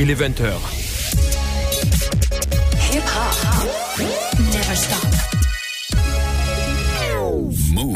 Il est 20h. Hip hop never stop. Move.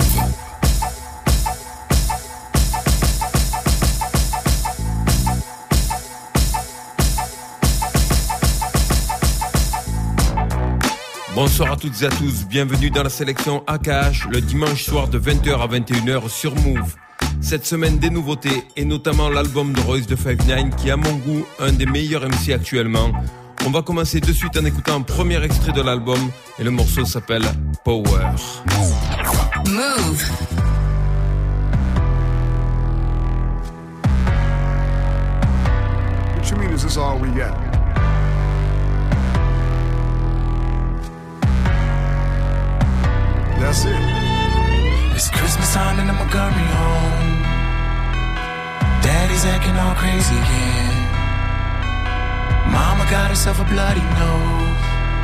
Bonsoir à toutes et à tous, bienvenue dans la sélection AKH, le dimanche soir de 20h à 21h sur Move. Cette semaine, des nouveautés, et notamment l'album de Royce da 5'9", qui est à mon goût un des meilleurs MC actuellement. On va commencer de suite en écoutant un premier extrait de l'album, et le morceau s'appelle Power. Move. What you mean, is this all we got? That's it. It's Christmas time in the Montgomery home. Daddy's acting all crazy again. Mama got herself a bloody nose.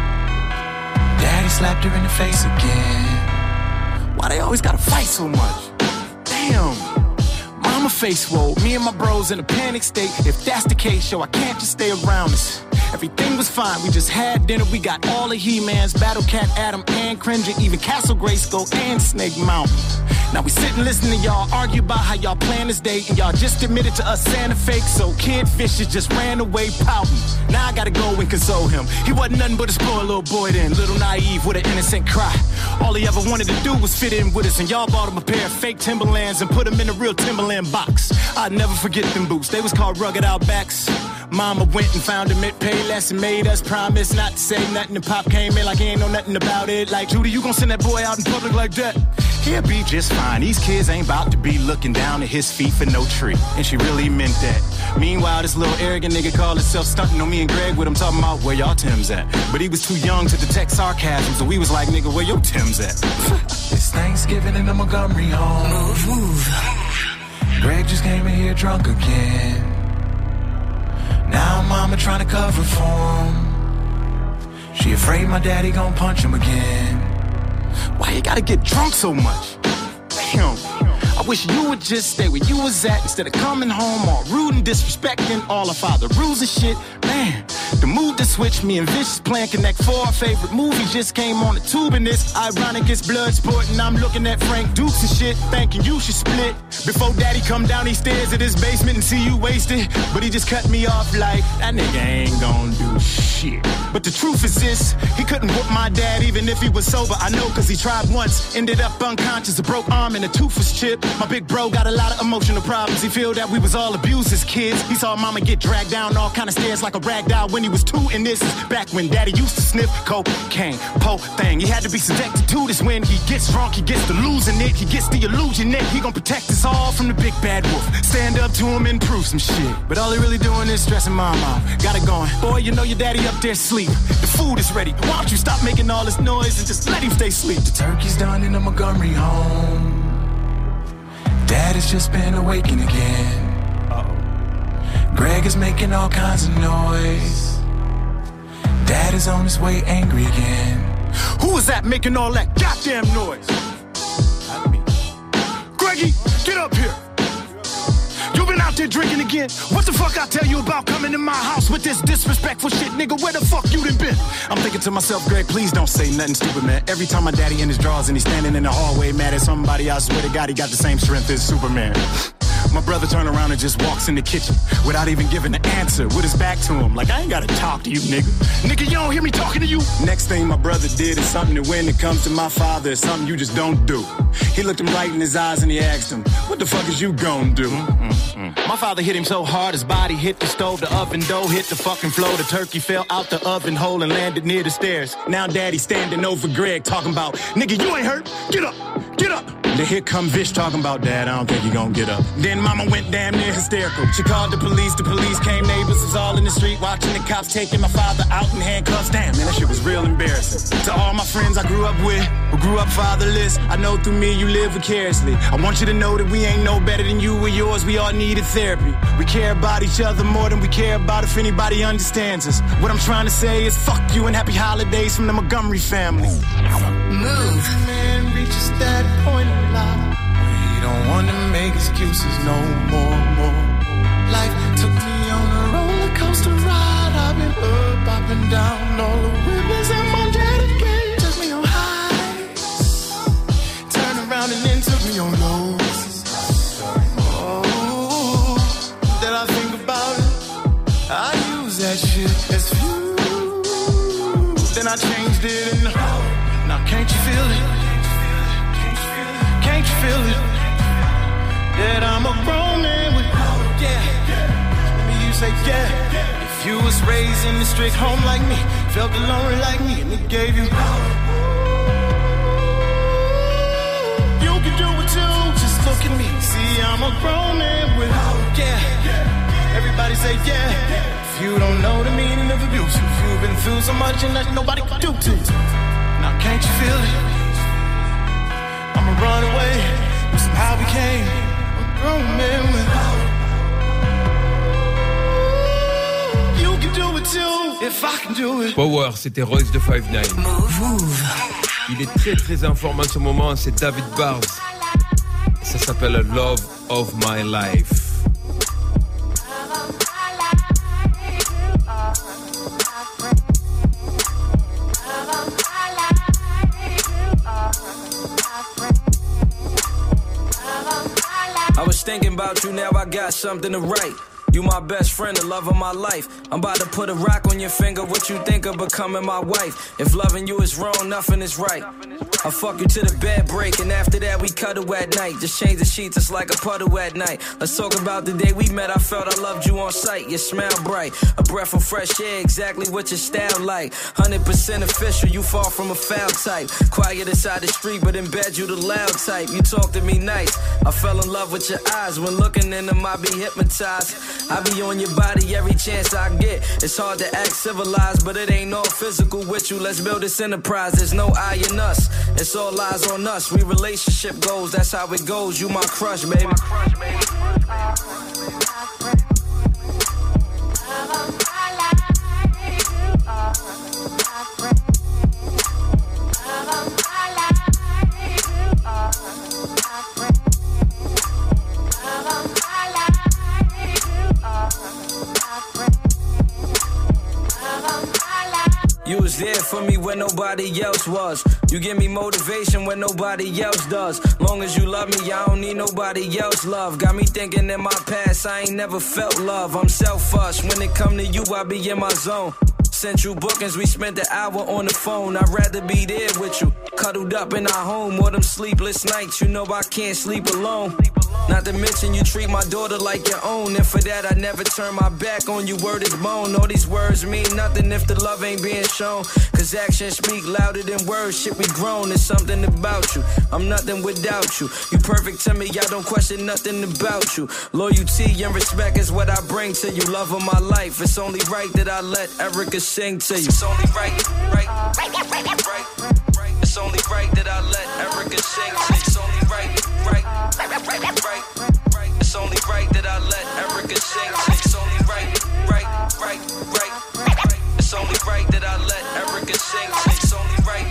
Daddy slapped her in the face again. Why they always gotta fight so much? Damn. Mama face rolled. Me and my bros in a panic state. If that's the case, yo, I can't just stay around this. Everything was fine, we just had dinner. We got all the He-Mans, Battle Cat, Adam, and Cringer, even Castle Grayskull and Snake Mountain. Now we sit and listen to y'all argue about how y'all plan this date, and y'all just admitted to us Santa fake, so Kid Fisher just ran away pouting. Now I gotta go and console him. He wasn't nothing but a spoiled little boy then, little naive with an innocent cry. All he ever wanted to do was fit in with us, and y'all bought him a pair of fake Timberlands and put him in a real Timberland box. I'd never forget them boots, they was called Rugged Outbacks. Mama went and found him at Payless and made us promise not to say nothing. And Pop came in like he ain't know nothing about it. Like, Judy, you gon' send that boy out in public like that? He'll be just fine. These kids ain't about to be looking down at his feet for no tree. And she really meant that. Meanwhile, this little arrogant nigga called himself stunting on me and Greg with him talking about where y'all Tim's at. But he was too young to detect sarcasm, so we was like, nigga, where your Tim's at? It's Thanksgiving in the Montgomery home. Move, move. Greg just came in here drunk again. Now mama trying to cover for him. She afraid my daddy gon' punch him again. Why you gotta get drunk so much? Damn, I wish you would just stay where you was at instead of coming home all rude and disrespecting all our father rules and shit. Man, the mood to switch, me and Vicious playing Connect 4. Our favorite movie just came on the tube and it's ironic, it's Bloodsport and I'm looking at Frank Dukes and shit, thinking you should split. Before daddy come down these stairs at his basement and see you wasted, but he just cut me off like, that nigga ain't gon' do shit. But the truth is this, he couldn't whoop my dad even if he was sober. I know cause he tried once, ended up unconscious, a broke arm and a tooth was chipped. My big bro got a lot of emotional problems, he feel that we was all abused as kids. He saw mama get dragged down all kind of stairs like a rag doll when he was 2, and this is back when daddy used to sniff cocaine, thing. He had to be subjected to this. When he gets drunk, he gets to losing it, he gets the illusion that he gon' protect us all from the big bad wolf. Stand up to him and prove some shit, but all he really doing is stressing mom out. Got it going, boy, you know your daddy up there sleep. The food is ready, why don't you stop making all this noise and just let him stay asleep? The turkey's done in the Montgomery home. Dad has just been awakened again. Greg is making all kinds of noise. Dad is on his way angry again. Who is that making all that goddamn noise? Greggy, get up here. You been out there drinking again? What the fuck I tell you about coming in my house with this disrespectful shit, nigga? Where the fuck you done been? I'm thinking to myself, Greg, please don't say nothing stupid, man. Every time my daddy in his drawers and he's standing in the hallway mad at somebody, I swear to God he got the same strength as Superman. My brother turned around and just walks in the kitchen without even giving an answer, with his back to him, like, I ain't gotta talk to you, nigga. Nigga, you don't hear me talking to you? Next thing my brother did is something that when it comes to my father, is something you just don't do. He looked him right in his eyes and he asked him, what the fuck is you gonna do? My father hit him so hard his body hit the stove, the oven dough hit the fucking floor, the turkey fell out the oven hole and landed near the stairs. Now daddy standing over Greg talking about, nigga, you ain't hurt, get up, get up. Then here come Vish talking about, Dad, I don't think you gonna get up. Then mama went damn near hysterical. She called the police came, neighbors was all in the street watching the cops taking my father out in handcuffs. Damn, man, that shit was real embarrassing. To all my friends I grew up with, who grew up fatherless, I know through me you live vicariously. I want you to know that we ain't no better than you or yours, we all needed therapy. We care about each other more than we care about if anybody understands us. What I'm trying to say is fuck you and happy holidays from the Montgomery family. Move. Man reaches that point in life where he don't want to make excuses no more. Life took me on a roller coaster. used to ride, I've been up and down. All the ribbons and my daddy gave took me on highs, turned around and then took me on lows. Oh, that I think about it, I use that shit as fuel. Then I changed it and now can't you feel it? Can't you feel it? That I'm a grown man with you say yeah. If you was raised in a strict home like me, felt alone like me, and it gave you you can do it too. Just look at me, see I'm a grown man with everybody say yeah. If you don't know the meaning of abuse, if you've been through so much and that nobody can do to you, now can't you feel it? I'ma run away with how we came. A grown man with Power, c'était Royce de 5'9". Move. Il est très très en forme en ce moment, c'est David Bars. Ça s'appelle Love of My Life. I was thinking about you, now I got something to write. You my best friend, the love of my life. I'm about to put a rock on your finger, what you think of becoming my wife? If loving you is wrong, nothing is right. I fuck you to the bed break, and after that we cuddle at night. Just change the sheets, it's like a puddle at night. Let's talk about the day we met, I felt I loved you on sight. You smell bright, a breath of fresh air, exactly what your style like. 100% official, you fall from a foul type. Quiet inside the street, but in bed you the loud type. You talk to me nice, I fell in love with your eyes. When looking in them I be hypnotized. I be on your body every chance I get. It's hard to act civilized, but it ain't all physical with you. Let's build this enterprise, there's no I in us. It's all lies on us, we relationship goals, that's how it goes. You my crush, baby. You was there for me when nobody else was. You give me motivation when nobody else does. Long as you love me, I don't need nobody else love. Got me thinking in my past, I ain't never felt love. I'm selfish, when it come to you, I be in my zone. Sent you bookings, we spent the hour on the phone. I'd rather be there with you, cuddled up in our home. Or them sleepless nights, you know I can't sleep alone. Not to mention you treat my daughter like your own. And for that I never turn my back on you, word is bone. All these words mean nothing if the love ain't being shown. Cause actions speak louder than words, shit we grown. There's something about you, I'm nothing without you. You perfect to me, I don't question nothing about you. Loyalty and respect is what I bring to you. Love of my life, it's only right that I let Erica sing to you. It's only right. It's only right that I let Erica sing to you. It's only right. It's only right that I let Erica sing to you. It's only right. It's only right that I let Erica sing to you. It's only right.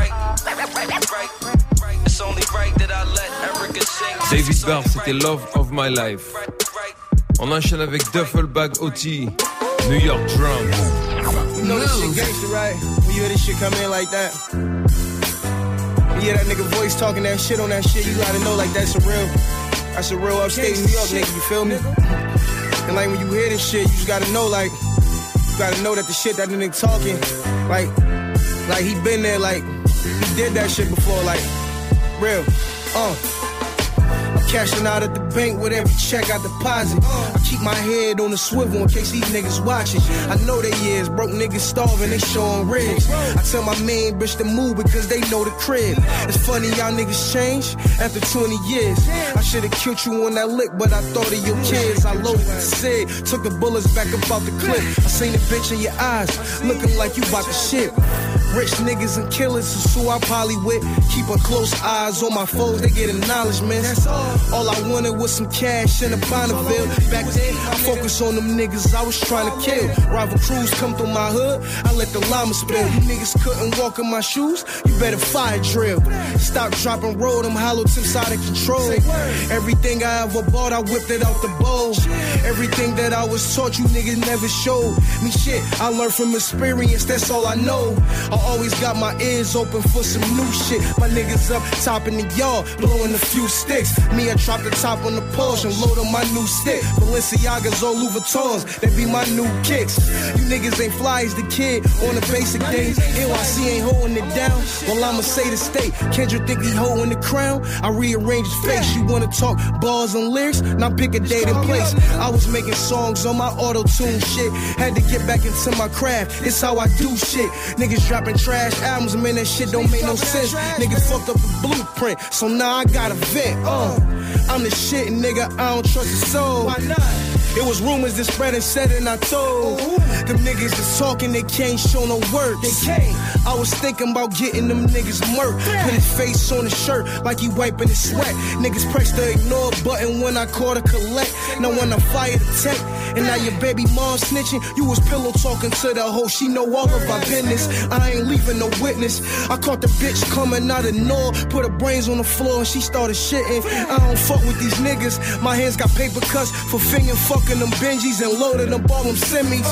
It's only right that I let Erica sing to you. David Barr, c'était Love of My Life. On enchaîne avec Duffel Bag OT, New York Drums. You know this shit gangster, right? When you hear this shit come in like that, you hear that nigga voice talking that shit on that shit, you gotta know like that's a real upstate New York nigga, you feel me? And like when you hear this shit, you just gotta know like, you gotta know that the shit that the nigga talking, like he been there, like he did that shit before, like real. I'm cashing out at the bank with every check I deposit. I keep my head on the swivel in case these niggas watching. I know they is broke niggas starving, they showing rigs. I tell my main bitch to move because they know the crib. It's funny y'all niggas change after 20 years. I should've killed you on that lick, but I thought of your kids. I loaded the Sig, took the bullets back up out the clip. I seen the bitch in your eyes, looking like you about to shit. Rich niggas and killers is who I probably with. Keep a close eyes on my foes, they get acknowledgments. That's all I wanted was some cash in a Bonneville. Back then, I focused on them niggas I was trying to kill. Rival crews come through my hood, I let the llama spill. You niggas couldn't walk in my shoes, you better fire drill. Stop, drop, and roll, them hollow tips out of control. Everything I ever bought, I whipped it out the bowl. Everything that I was taught, you niggas never showed me shit. I learned from experience, that's all I know. I always got my ears open for some new shit. My niggas up top in the yard, blowing a few sticks. Me, I drop the top on the Porsche and load on my new stick. Balenciagas or Louis Vuittons, they be my new kicks. You niggas ain't fly as the kid on the basic days. NYC ain't holding it down, well I'ma say the state. Kendrick think he holding the crown, I rearrange his face. You wanna talk bars and lyrics? Now pick a date and place. I was making songs on my auto-tune shit. Had to get back into my craft, it's how I do shit. Niggas dropping trash albums, man, that shit don't make no sense. Niggas fucked up the blueprint, so now I gotta vent. I'm the shit, nigga, I don't trust a soul. Why not? It was rumors that spread and said and I told. Them niggas is talking, they can't show no work. They can't. I was thinking about getting them niggas murked. Put his face on his shirt like he wiping his sweat. Niggas press the ignore button when I call to collect. Now when I fire the tech, and now your baby mom snitching. You was pillow talking to the hoe, she know all of my business. I ain't leaving no witness. I caught the bitch coming out of nowhere, put her brains on the floor and she started shitting. I don't fuck with these niggas. My hands got paper cuts for finger fucking them Benjis and loading them all them semis.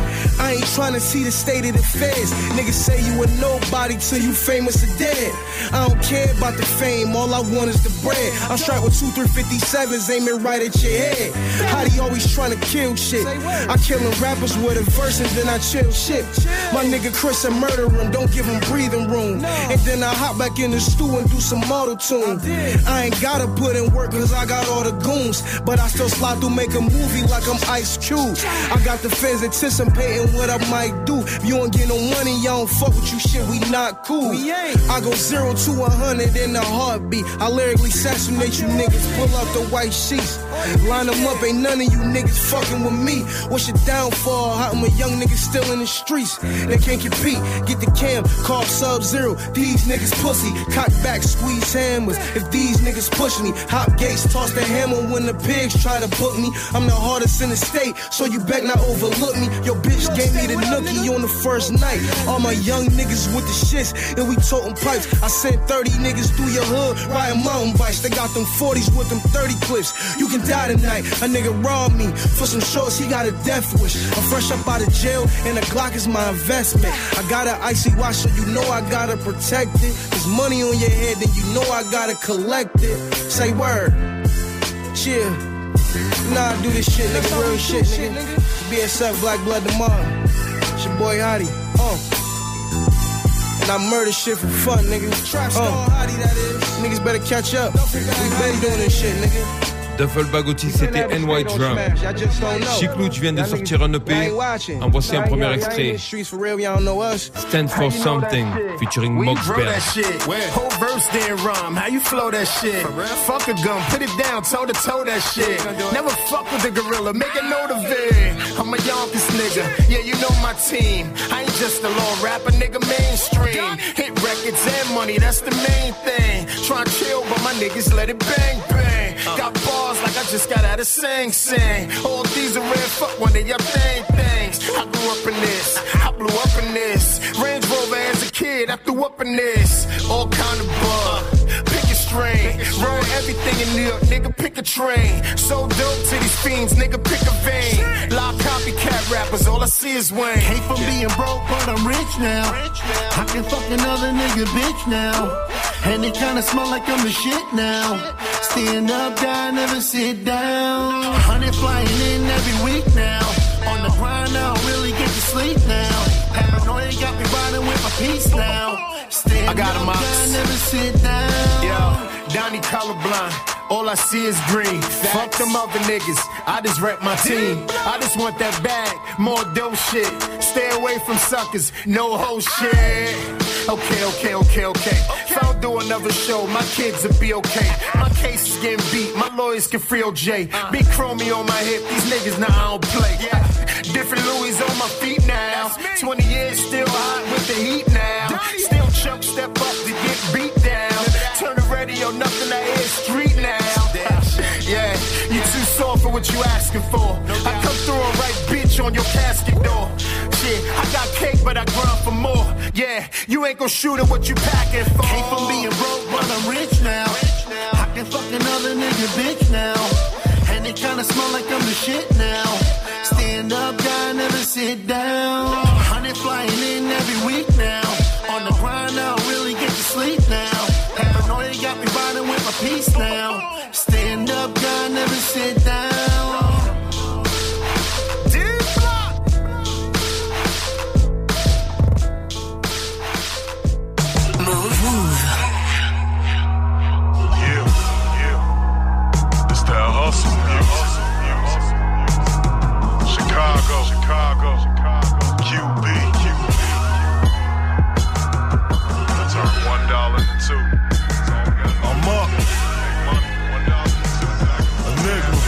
I ain't trying to see the state of the feds. Niggas say you a nobody till you famous or dead. I don't care about the fame, all I want is the bread. I'm strapped with 2 357s aiming right at your head. Hottie always trying to kill shit. I killing rappers with a verse and then I chill shit. My nigga Chris and murder him, don't give him breathing room. And then I hop back in the stew and do some auto-tune. I ain't gotta put in work cause I got all the goons, but I still slide through, make a movie like I'm Ice Cube. I got the fans anticipating what I might do. If you don't get no money, y'all don't fuck with you, shit, we not cool. I go 0 to 100 in a heartbeat. I lyrically assassinate you niggas, pull out the white sheets. Line them up, ain't none of you niggas fucking with me. What's your downfall? How I'm a young nigga still in the streets. They can't compete, get the cam, call Sub-Zero. These niggas pussy, cock back, squeeze hammers. If these niggas push me, hop gates, toss the hammer when the pigs try to book me. I'm the hardest in the state, so you bet not overlook me. Your bitch gave me the nookie on the first night. All my young niggas with the shits, and we toting pipes. I sent 30 niggas through your hood, riding mountain bikes. They got them 40s with them 30 clips. You can die tonight. A nigga robbed me for some shorts, he got a death wish. I'm fresh up out of jail, and the Glock is my investment. I got an icy watch, so you know I gotta protect it. There's money on your head, then you know I gotta collect it. Say word. Chill. Nah, I do this shit, nigga, real shit, nigga. BSF, Black Blood tomorrow. It's your boy Hottie. And I murder shit for fun, nigga. Trap star Hottie, that is. Niggas better catch up. We been doing this shit, nigga. Duffel Bag c'était NY Drum. Chiclouch vient de sortir un EP. En voici un premier extrait. Stand for Something, featuring Moxbell. Whole verse then rhyme. How you flow that shit? Fuck a gun, put it down, toe to toe that shit. Never fuck with the gorilla, make a note of it. I'm a Yonkers nigga, yeah, you know my team. I ain't just a little rapper, nigga, mainstream. Hit records and money, that's the main thing. Try and chill, but my niggas let it bang, bang. Got bars like I just got out of Sing Sing. All these are red, fuck one of your things. I grew up in this, I blew up in this. Range Rover as a kid, I threw up in this. All kind of bug, pick a string. Roll everything in New York, nigga, pick a train. So dope to these fiends, nigga, pick a vein. Live copycat rappers, all I see is Wayne. Came from being broke, but I'm rich now. I can fuck another nigga bitch now. And it kinda smell like I'm the shit now. Stand up, guy, never sit down. 100 flying in every week now. On the grind, I don't really get to sleep now. Paranoia got me riding with my piece now. Stand up, guy, never sit down. Yo, Donnie colorblind. All I see is green. Fuck them other niggas, I just rep my team. I just want that bag, more dope shit. Stay away from suckers, no whole shit. Okay. If I don't do another show, my kids will be okay. My case is getting beat, my lawyers can free OJ. Big chromie on my hip, these niggas now I don't play. Different Louis on my feet now. 20 years still hot with the heat now. choke, step up to get beat down. Turn the radio, nothing I hear street now. Yeah, you too soft for what you asking for. I come through and write bitch on your casket door. Shit, I got cake, but I grind for more. Yeah, you ain't gon' shoot at what you packing for. Came from being broke, but I'm rich now. I can fuck another nigga bitch now. And it kinda smell like I'm the shit now. Stand up guy, never sit down. 100 flying in every week now. On the grind, I don't really get to sleep now. Paranoia got me riding with my peace now. Stand up guy, never sit down. Chicago, QB. I turn $1 into $2. I'm up. A nigga.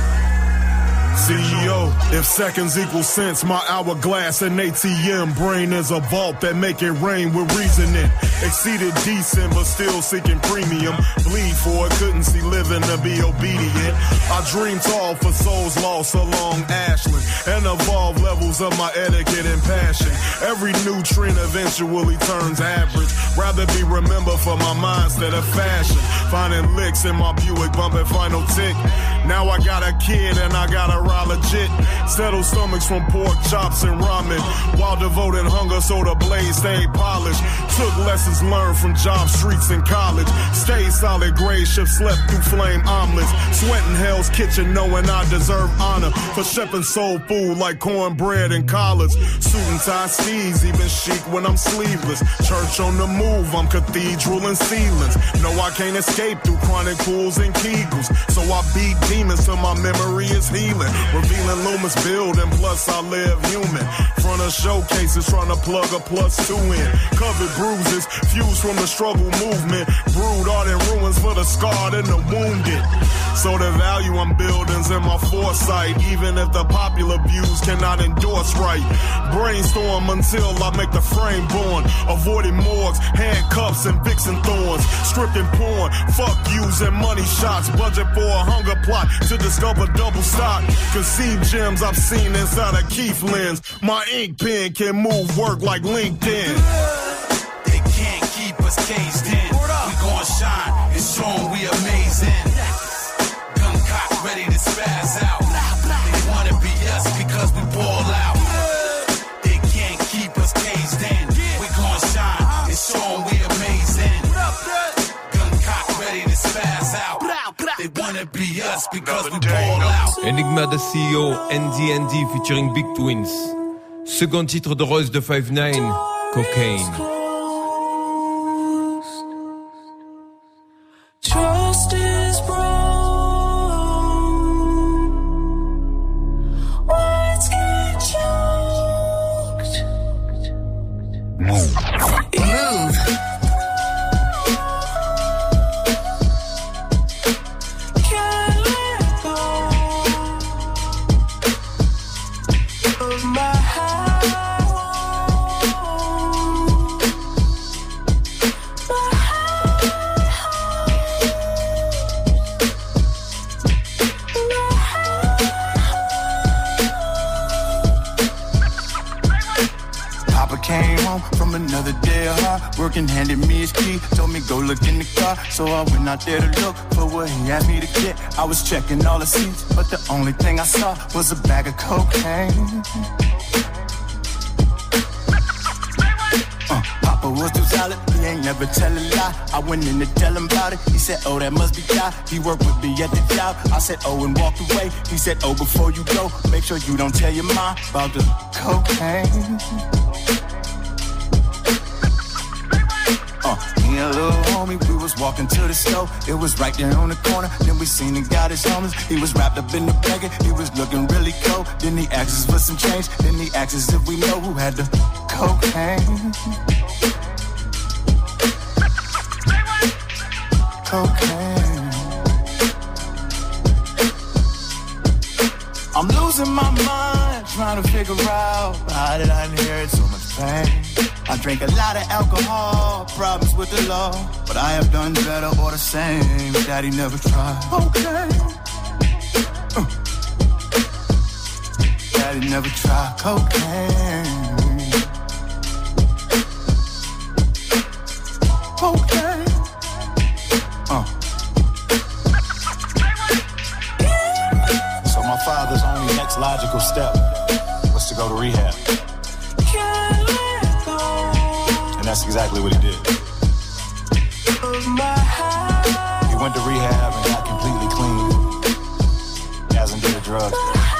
CEO, if seconds equal cents, my hourglass an ATM. Brain is a vault that make it rain with reasoning. Exceeded decent, but still seeking premium. Bleed for it, couldn't see living to be obedient. I dream tall for souls lost along Ashland and evolve levels of my etiquette and passion. Every nutrient eventually turns average. Rather be remembered for my mind instead of fashion. Finding licks in my Buick, bumping final tick. Now I got a kid and I gotta ride legit. Settle stomachs from pork chops and ramen, while devoting hunger so the blade stayed polished. Took lessons learned from job streets in college. Stayed solid grade shift, slept through flame omelets. Sweating Hell's Kitchen knowing I deserve honor for shipping soul food like cornbread and collards. Suit and tie steez, even chic when I'm sleeveless. Church on the move, I'm cathedral and ceilings. No, I can't escape through chronic pools and kegels. So I beat demons till my memory is healing. Revealing Loomis building, plus I live human. Front of showcases, trying to plug a +2 in. Covered bruises, fused from the struggle movement. Brewed art in ruins for the scarred and the wounded. So the value I'm building's in my foresight, even if the popular views cannot endorse right. Brainstorm until I make the frame born. Avoiding morgues, handcuffs and vixen thorns. Stripping porn, fuck using money shots. Budget for a hunger plot to discover double stock. Conceived gems I've seen inside a Keith lens. My ink pen can move work like LinkedIn. They can't keep us caged in. We gon' shine and show 'em we amazing. Gun cock ready to spaz out. They wanna be us because we ball out. They can't keep us caged in. We gon' shine and show 'em we amazing. Gun cock ready to spaz out. They wanna be us because we ball out. Enigma de CEO, ND featuring Big Twins. Second titre de Royce de 5'9", Cocaine. Trust is broken. Words get choked. Move. Can't let go of my heart. Came home from another day of hard working, handed me his key, told me go look in the car. So I went out there to look for what he asked me to get. I was checking all the seats, but the only thing I saw was a bag of cocaine. Papa was too solid, he ain't never tell a lie. I went in to tell him about it, he said, oh, that must be God. He worked with me at the job, I said, oh, and walked away. He said, oh, before you go, make sure you don't tell your mom about the cocaine. Me and a little homie, we was walking to the store. It was right there on the corner. Then we seen the guy that's homeless. He was wrapped up in the blanket. He was looking really cold. Then he asked us for some change. Then he asked us if we know who had the cocaine. Cocaine. I'm losing my mind, trying to figure out how did I inherit so much fame. I drink a lot of alcohol, problems with the law, but I have done better or the same. Daddy never tried. Okay. Daddy never tried cocaine. Okay. So my father's only next logical step was to go to rehab. And that's exactly what he did. He went to rehab and got completely clean. He hasn't did a drug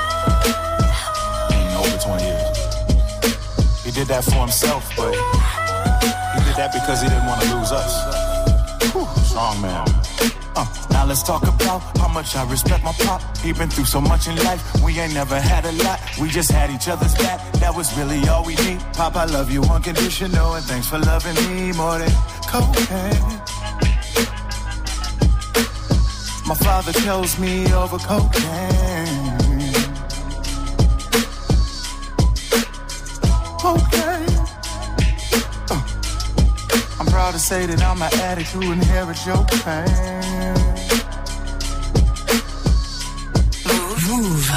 in over 20 years. He did that for himself, but he did that because he didn't want to lose us. Whew, strong man. Now let's talk about how much I respect my pop. He been through so much in life, we ain't never had a lot. We just had each other's back, that was really all we need. Pop, I love you unconditional, and thanks for loving me more than cocaine. My father chose me over cocaine. Okay. I'm proud to say that I'm an addict who inherits your pain. Move.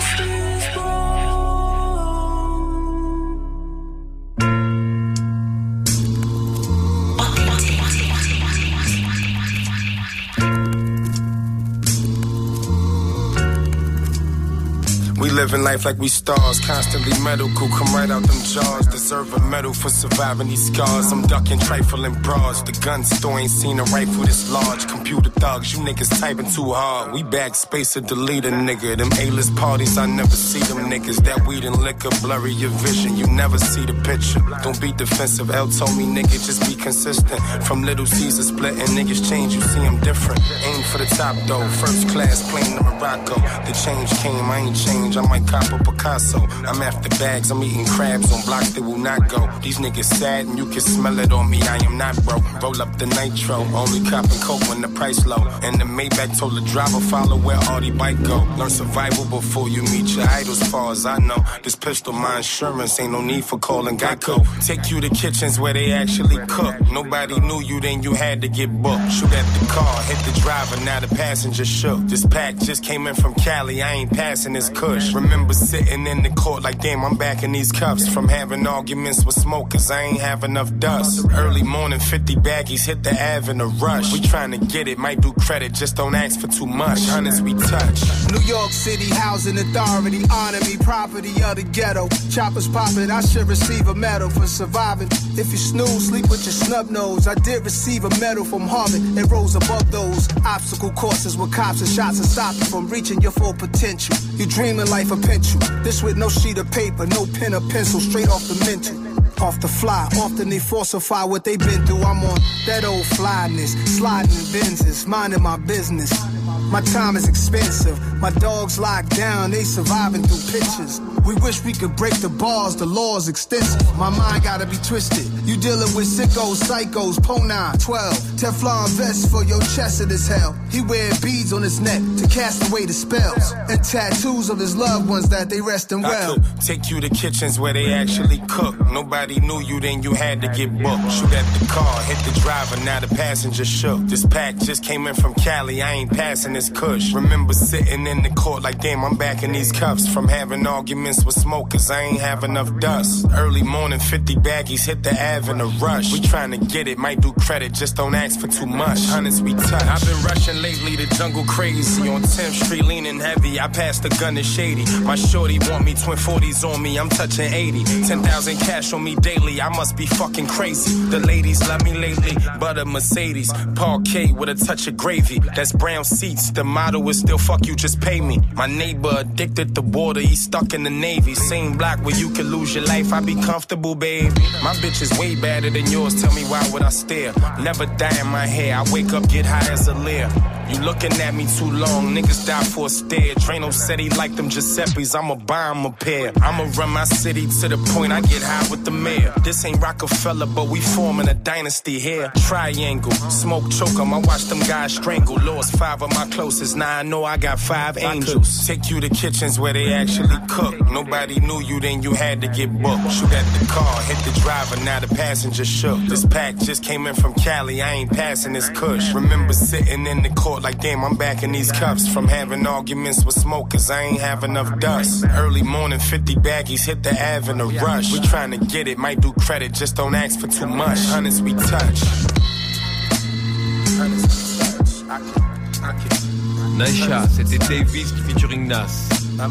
We living life like we stars, constantly medical, come right out them jaws. Deserve a medal for surviving these scars. I'm ducking trifling bras. The gun store ain't seen a rifle this large. Computer thugs, you niggas typing too hard. We backspace or delete a nigga. Them A-list parties, I never see them niggas. That weed and liquor blurry your vision. You never see the picture. Don't be defensive. L told me, nigga, just be consistent. From Little Caesar splitting, niggas change, you see them different. Aim for the top though. First class plane to Morocco. The change came, I ain't changed. I might cop a Picasso. I'm after bags, I'm eating crabs on blocks that will not go. These niggas sad and you can smell it on me. I am not broke. Roll up the nitro. Only copping coke when the price low. And the Maybach told the driver follow where all the bike go. Learn survival before you meet your idols. Far as I know, this pistol my insurance. Ain't no need for calling Geico. Take you to kitchens where they actually cook. Nobody knew you, then you had to get booked. Shoot at the car, hit the driver, now the passenger shook. This pack just came in from Cali. I ain't passing this kush. Remember sitting in the court like, damn, I'm back in these cuffs. From having arguments with smokers, I ain't have enough dust. Early morning, 50 baggies hit the Ave in a rush. We trying to get it, might do credit, just don't ask for too much. Hundreds we touch. New York City Housing Authority, honor me, property of the ghetto. Choppers poppin', I should receive a medal for surviving. If you snooze, sleep with your snub nose. I did receive a medal from Harvard. It rose above those obstacle courses with cops and shots to stop you from reaching your full potential. You dreaming life a pencil. This with no sheet of paper, no pen or pencil, straight off the mental. Off the fly, often they falsify what they been through. I'm on that old flyness, sliding in Benzes, minding my business. My time is expensive. My dogs locked down, they surviving through pictures. We wish we could break the bars, the law's extensive. My mind gotta be twisted. You dealing with sickos, psychos, Pona, 12. Teflon vest for your chest it is hell. He wearing beads on his neck to cast away the spells. And tattoos of his loved ones that they restin' well. I could take you to kitchens where they actually cook. Nobody knew you, then you had to get booked. Shoot at the car, hit the driver, now the passenger shook. This pack just came in from Cali, I ain't passing this kush. Remember sitting in the court like, damn, I'm back in these cuffs. From having arguments with smokers, I ain't have enough dust. Early morning, 50 baggies hit the Ave in a rush. We trying to get it, might do credit, just don't ask for too much. Hundreds we touch. I've been rushing lately, the jungle crazy. On 10th Street, leaning heavy, I passed the gun to Shady. My shorty want me, twin 40s on me, I'm touching 80. 10,000 cash on me daily, I must be fucking crazy. The ladies love me lately, but a Mercedes. Parquet with a touch of gravy, that's brown seats. The motto is still fuck you, just pay me. My neighbor addicted to water, he's stuck in the Navy. Same block where you can lose your life, I be comfortable, babe. My bitch is way better than yours, tell me why would I stare? Never dye in my hair, I wake up, get high as a leer. You looking at me too long, niggas die for a stare. Drano said he like them Giuseppe's, I'ma buy him a pair. I'ma run my city to the point I get high with the mayor. This ain't Rockefeller, but we forming a dynasty here. Triangle, smoke choke 'em. I watch them guys strangle. Lost 5 of my closest. Now I know I got 5 angels. Take you to kitchens where they actually cook. Nobody knew you, then you had to get booked. Shoot at the car, hit the driver, now the passenger shook. This pack just came in from Cali, I ain't passing this kush. Remember sitting in the court like, damn, I'm back in these cuffs. From having arguments with smokers, I ain't have enough dust. Early morning, 50 baggies hit the Ave in a rush. We trying to get it, might do credit, just don't ask for too much. Hundreds we touch. Naisha, c'était Davis featuring Nas.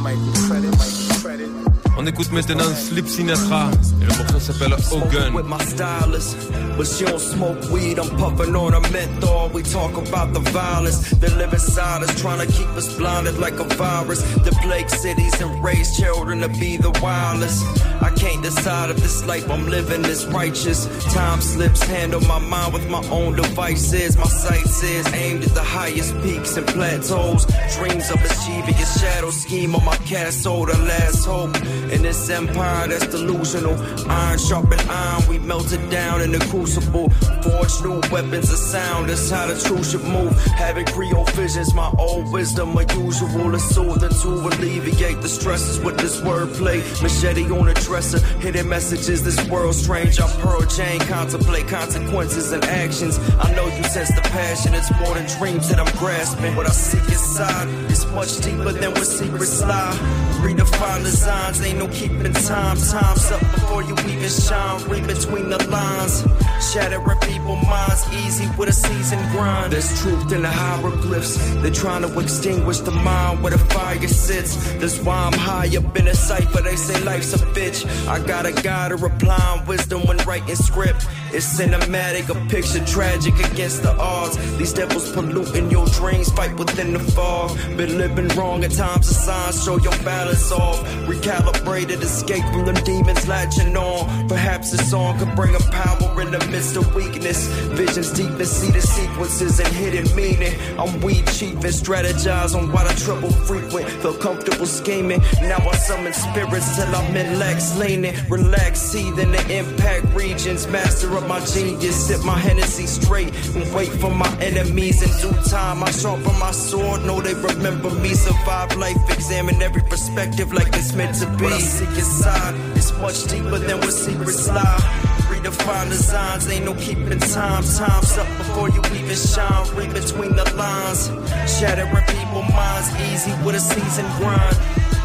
On écoute maintenant Slip Sinatra et le morceau s'appelle Hogan. With my stylist, but she don't smoke weed. I'm puffing on a menthol. We talk about the violence that live inside us, trying to keep us blinded like a virus. The plague cities and raise children to be the wildest. I can't decide if this life I'm living is righteous. Time slips, handle my mind with my own devices. My sights is aimed at the highest peaks and plateaus. Dreams of achieving a shadow scheme on my castle, the last hope. In this empire that's delusional, iron sharpen iron, we melted down in the crucible. Forge new weapons of sound, that's how the truth should move. Having Creole visions, my old wisdom, unusual. A soothing to alleviate the stresses with this wordplay. Machete on the dresser, hidden messages, this world strange. I'm Pearl Jane, contemplate consequences and actions. I know you sense the passion, it's more than dreams that I'm grasping. What I seek inside is much deeper than what secrets lie. Redefine designs, ain't no keeping time. Time's up before you even shine. Read between the lines, shattering people's minds, easy with a seasoned grind. There's truth in the hieroglyphs. They're trying to extinguish the mind where the fire sits. That's why I'm high up in a cipher. They say life's a bitch. I got a guy to replying wisdom when writing script. It's cinematic, a picture tragic against the odds. These devils polluting your dreams, fight within the fog. Been living wrong at times, the signs show your balance off. Recalibrated, escape from them demons latching on. Perhaps this song could bring a power in the midst of weakness. Visions deep and see the sequences and hidden meaning. I'm weed cheap and strategize on why the trouble frequent. Feel comfortable scheming, now I summon spirits till I'm in lax leaning. Relax, seething the impact regions. Master of my genius, sip my Hennessy straight and wait for my enemies. In due time I sharpen my sword, know they remember me. Survive life, examine every perspective like it's meant to be. What I seek inside is much deeper than what secrets lie. Redefine designs, ain't no keeping time. Time's up before you even shine. Read between the lines, shattering people's minds, easy with a seasoned grind.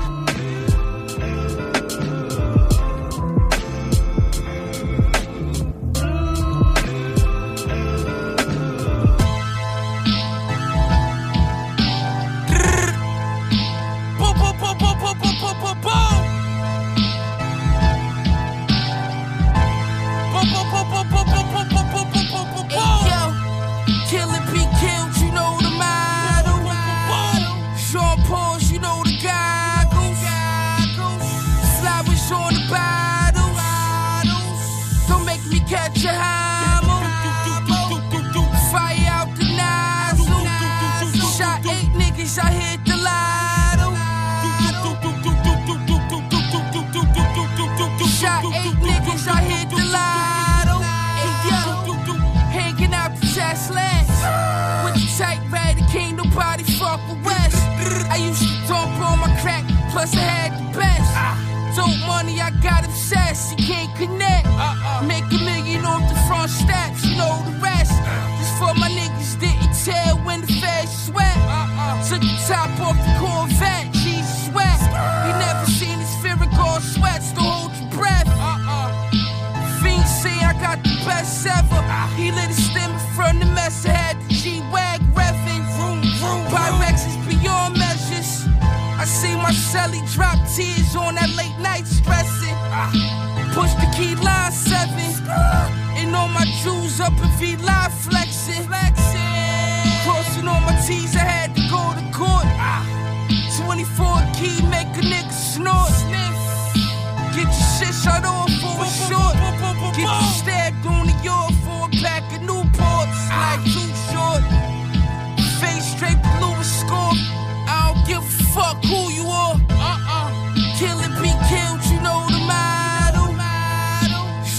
Plus I had the best. Dope money, I got obsessed. You can't connect. Make $1 million off the front steps. You know the rest. Just for my niggas didn't tell when the feds sweat. Took the top off the Corvette. Jesus sweat. You never seen his spherical sweats to hold your breath. Fiend say I got the best ever. He lit a stem from the mess. I had the G-Wag revving. Pyrex is beyond measures. I see my celly drop tears on that late night stressing. Push the key line 7. And all my jewels up in V-Live flexing. Crossing all my T's, I had to go to court. 24 key, make a nigga snort. Get your shit shut off for a short. Get you stabbed on the yard for a pack of Newports. Life too short. Face straight blue score. I don't give a fuck who you are. Kill it, be killed, you know the motto.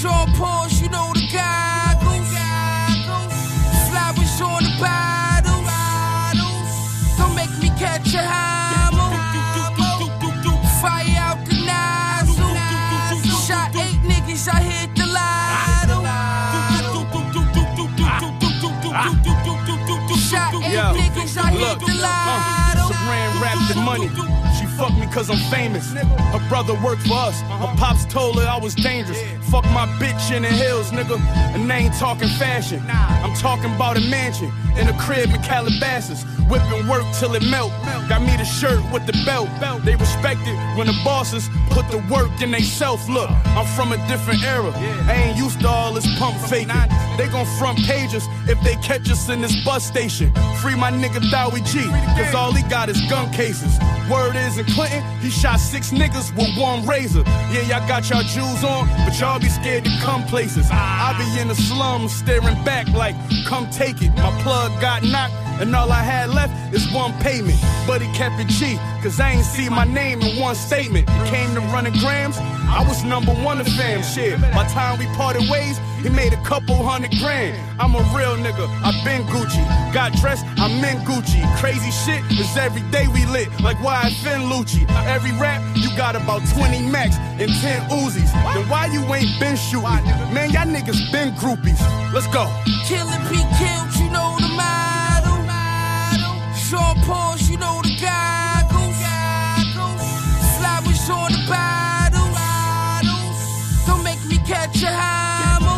8 niggas I hit the lotto. Saran wrapped in money. She fucked me cause I'm famous. Her brother worked for us. Her pops told her I was dangerous. Fuck my bitch in the hills, nigga. And they ain't talking fashion. I'm talking about a mansion in a crib in Calabasas. Whipping work till it melt. Got me the shirt with the belt. They respect it when the bosses put the work in they self. Look, I'm from a different era. I ain't used to all this pump faking. They gon' front pages if they catch us in this bus station. Free my nigga Dowie G, cause all he got is gun cases. Word is in Clinton, he shot 6 niggas with 1 razor. Yeah, y'all got y'all jewels on, but y'all be scared to come places. I be in the slums staring back like, come take it. My plug got knocked, and all I had left is 1 payment. But he kept it G, cause I ain't see my name in 1 statement. It came to running grams, I was #1 of fam shit. By time we parted ways, he made a couple $100 grand. I'm a real nigga, I been Gucci. Got dressed, I'm in Gucci. Crazy shit is every day we lit, like why I Finn Lucci. Every rap, you got about 20 Max and 10 Uzis. Then why you ain't been shooting? Man, y'all niggas been groupies. Let's go. Killin' be killed, you know the motto. Sean Pauls, you know the goggles. Flowers on the bottles. Don't make me catch a hammer.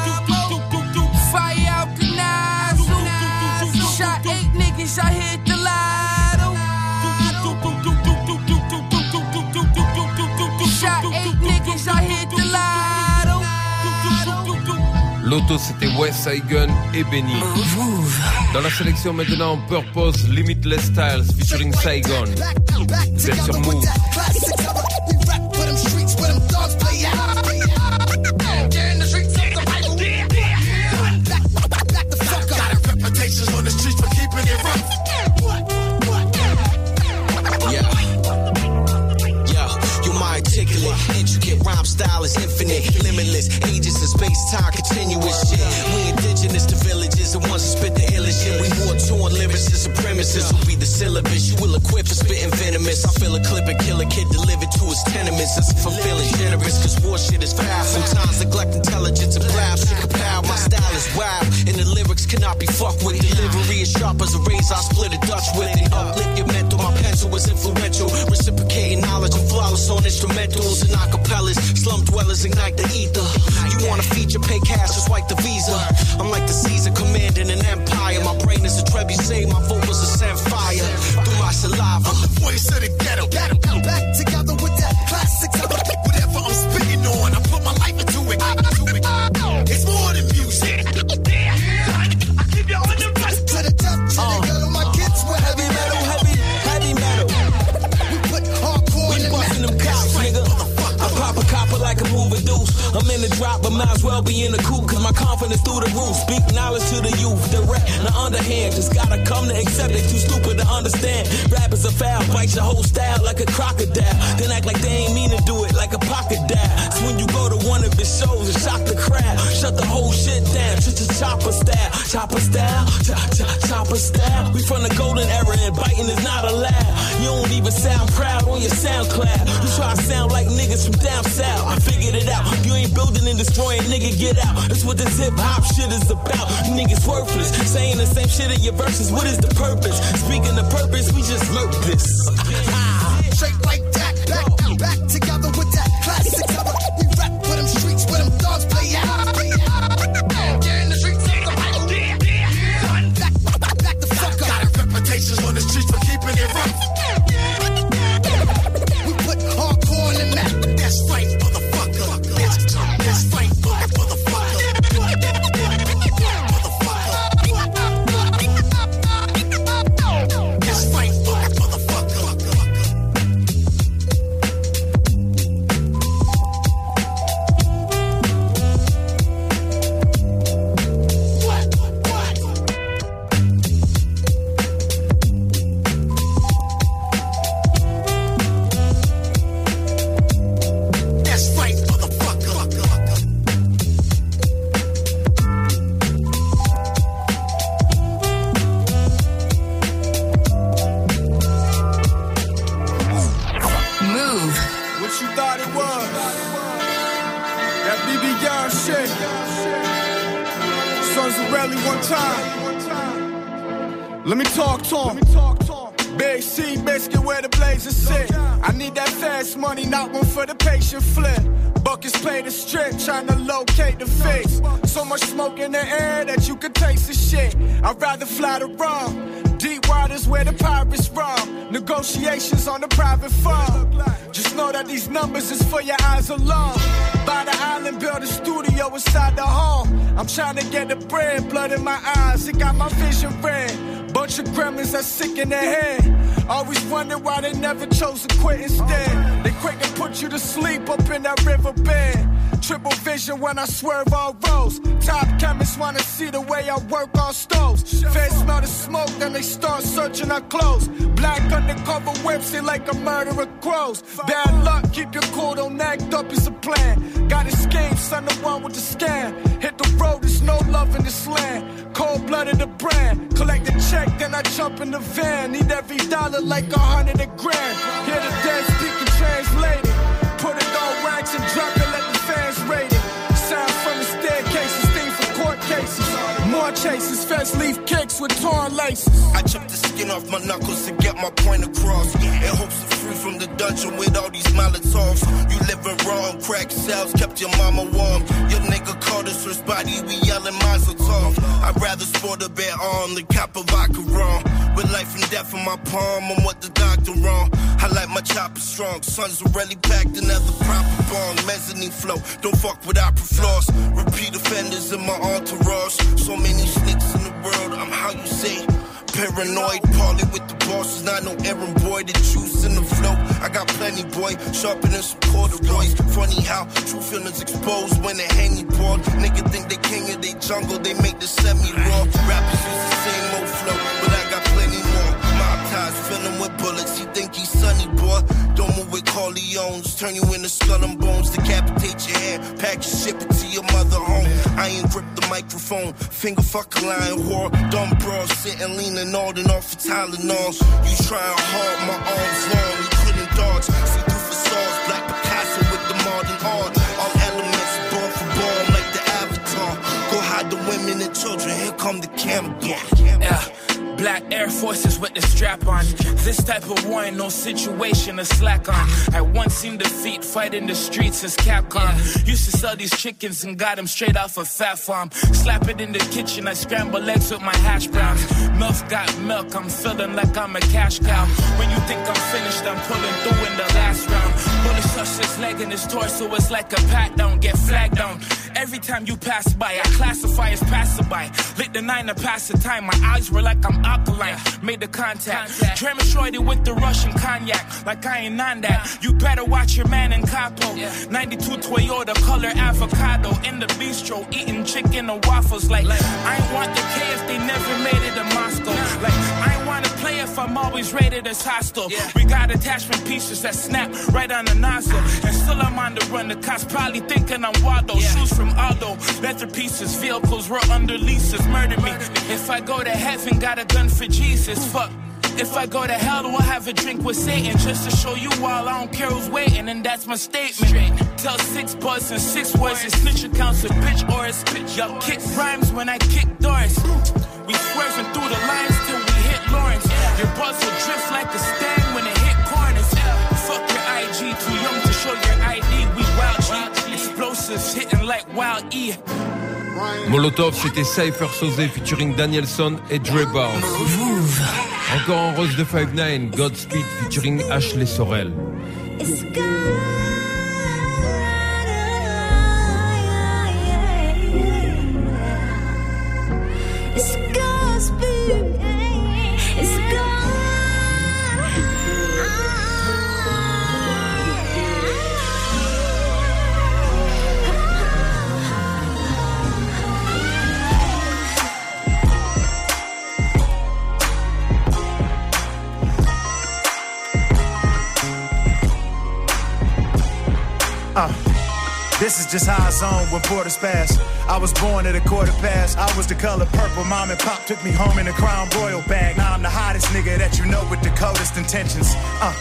Fire out the nozzle. Shot 8 niggas, I hit the lotto. Shot 8 niggas, I hit the lotto. L'auto c'était West Side Gun et Benny. Dans la sélection maintenant, on Purpose Limitless Styles featuring Saigon. Vous êtes sur Move. Intricate rhyme style is infinite, limitless, ages and space-time, continuous shit. We indigenous to villages, and once I spit the illest shit, we more torn lyricists and premises will be the syllabus. You will equip for spitting venomous. I feel a clip and kill a kid delivered to his tenements. As if I'm feeling generous, cause war shit is foul. Sometimes neglect intelligence and plow. Shit compile, my style is wild, and the lyrics cannot be fucked with. Delivery is sharp as a razor, I split a Dutch with it. Uplift your mental, my pencil is influential. Reciprocating knowledge and flawless on instrumentals and acapellas. Slum dwellers ignite the ether. You wanna feature, pay cash, just like the Visa. I'm like the Caesar commanding an empire. My brain is a trebuchet, my vocals are sand fire. Through my saliva, I'm the voice of the ghetto. Back together with that classic. Whatever I'm spitting on, I put my life into it. It's more than music. I keep you on the rest to the top, to the ghetto. My kids were heavy metal, heavy metal. We put hardcore in the busting them cops, nigga. I pop a copper like a moving deuce. I'm in the drop, but might as well be in the coupe. Cause my confidence through the roof. Speak knowledge to the youth. Direct and the underhand. Just gotta come to accept it. Too stupid to understand. Rappers are foul. Bite your whole style like a crocodile. Then act like they ain't mean to do it like a pocket dial. So when you go to one of his shows and shock the crowd, shut the whole shit down. Chopper style. Chopper style. Chopper style. We from the golden era and biting is not allowed. You don't even sound proud on your SoundCloud. You try to sound like niggas from down south. I figured it out. You ain't building and destroying, nigga, get out. That's what this hip hop shit is about. Niggas worthless. Saying the same shit in your verses. What is the purpose? Speaking of purpose, we just murk this. Straight like that. Back together with that classic. We rap with them streets, where them dogs play out. In the streets, back the fuck up. Got reputations on the streets for keeping it rough. We put hardcore on the map. That's right, motherfucker. That's right, motherfucker. That's right, motherfucker. Sons of Rally one time. Let me talk. Big C biscuit where the blazers sit. I need that fast money, not one for the patient flip. Buckets play the strip, trying to locate the face. So much smoke in the air that you could taste the shit. I'd rather fly to Rome. Deep waters where the pirates roam. Negotiations on the private phone. Just know that these numbers is for your eyes alone. Buy the island, build a studio inside the home. I'm trying to get the bread, blood in my eyes. It got my vision red. Bunch of gremlins that's sick in their head. Always wonder why they never chose to quit instead. They quick to put you to sleep up in that riverbed. Triple vision when I swerve all roads. Top chemists wanna see the way I work on stoves. Feds smell the smoke, then they start searching our clothes. Black undercover whips it like a murderer crows. Bad luck, keep your cool, don't act up, it's a plan. Got a scheme, son, the one with the scam. Hit the road, there's no love in this land. Cold-blooded the brand. Collect the check, then I jump in the van. Need every dollar like 100 a grand. Hear the dead speak and translate it. Put it on wax and drop it, let the fans rate it. Sound from the staircases, things for court cases. More chases, feds leave kicks with torn laces. I chopped the skin off my knuckles to get my point across. In hopes to free from the dungeon with all these Molotovs. You living wrong, crack cells, kept your mama warm. Your nigga called his first body, we yelling Mazel Tov. I'd rather sport a bare arm than cap a vodka wrong. With life and death in my palm, I'm what the doctor wrong. I like my chopper strong, sons already packed another proper bong. Mezzanine flow, don't fuck with opera floors. Repeat offenders in my entourage. So many snakes in the world, I'm how you say. Paranoid, parley with the bosses, not no errand boy. The juice in the flow, I got plenty, boy. Sharper than some corduroys. Funny how true feelings exposed when they hang you bored. Nigga think they king of they jungle, they make the semi-raw. Rappers use the same old flow, but I got plenty more. Mob ties, filling with bullets, he think he's sunny, boy. Don't move with Corleones, turn you into skull and bones. Decapitate your hair, pack your ship it to your mother home. I ain't grip the microphone, finger fuck a lying whore. Dumb bro, sitting leaning all and off for Tylenol. You trying hard, my arms long, you couldn't dodge. See through facades, black Picasso with the modern art. All elements born for born like the Avatar. Go hide the women and children, here come the camera. Yeah. Black Air Forces with the strap on. This type of war ain't no situation to slack on. I once seen defeat fight in the streets as Capcom. Used to sell these chickens and got them straight off a fat farm. Slap it in the kitchen, I scramble eggs with my hash browns. Milk got milk, I'm feeling like I'm a cash cow. When you think I'm finished, I'm pulling through in the last round. Bullets touch his leg and his torso, it's like a pat down, get flagged down. Every time you pass by, I classify as passerby. Lit the 9 to pass the time, my eyes were like I'm alkaline. Made the contact. German shorty with the Russian cognac, like I ain't on that. You better watch your man in Capo. 92 Toyota, color avocado. In the bistro, eating chicken and waffles. Like, I ain't want the K if they never made it in Moscow. Like, I ain't wanna play if I'm always rated as hostile. We got attachment pieces that snap right on the nozzle. And still I'm on the run, the cops probably thinking I'm Waldo. Shoes from Aldo, leather pieces, vehicles were under leases. Murder me. If I go to heaven, got a gun for Jesus. Fuck. If I go to hell, we'll have a drink with Satan. Just to show you all, I don't care who's waiting. And that's my statement. Tell 6 buzz and 6 words. It's snitch accounts a bitch or a bitch. Y'all kick rhymes when I kick doors. We swerving through the lines till we hit Lawrence. Your buzz will drift like a stang when it hit corners. Fuck your IG, too young to show your ID. We wild G, explosives hitting like Wild E. Molotov, c'était Cypher Sosé featuring Danielson et Dre Bars. Encore en rose de 5ix9ine, Godspeed featuring Ashley Sorel. This is just how I zone when borders pass. I was born at a quarter past. I was the color purple. Mom and pop took me home in a Crown Royal bag. Now I'm the hottest nigga that you know with the coldest intentions.